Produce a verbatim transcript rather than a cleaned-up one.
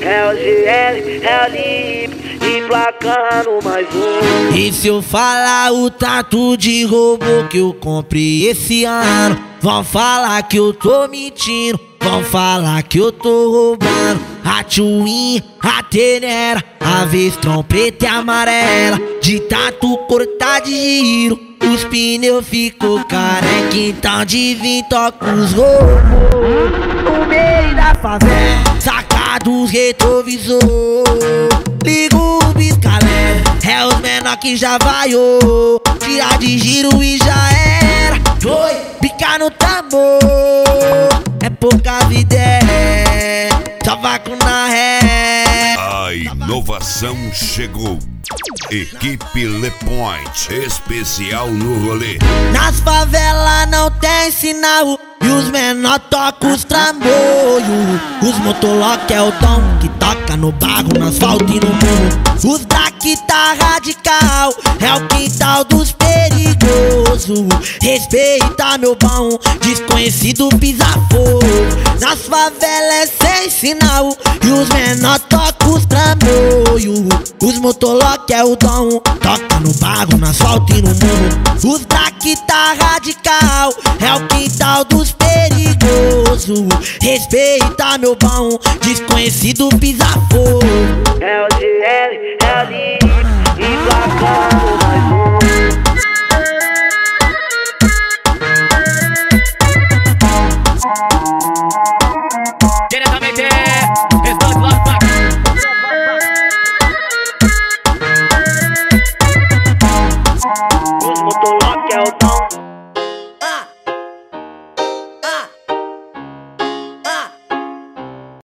É o G L, é o Lip, emplacando mais um. E se eu falar o tatu de robô que eu comprei esse ano, vão falar que eu tô mentindo, vão falar que eu tô roubando. A Twin, a Tenera, a Vestron preta e amarela, de tatu cortar de giro, os pneus ficou careca. Então de vir toca os robôs no meio da favela, saca dos retrovisor, liga o biscalé, é os menor que já vaiou, tira de giro e já era. Oi, pica no tambor, é pouca ideia, só vaco na ré. A inovação chegou. Equipe Le Point, especial no rolê. Nas favelas não tem sinal e os menor tocam os trambolhos. Os motolock é o dom que toca no barro, no asfalto e no morro. Os da tá radical é o quintal dos perigosos. Respeita meu bom, desconhecido pisa fogo. Nas favelas é sem sinal e os menor tocam os trambolhos. Os motolock é o dom, toca no barro, no asfalto e no morro. Os da tá radical é o quintal dos perigosos. Respeita meu bom, desconhecido pisa fogo. É o G L, é o Lip, emplacando mais um.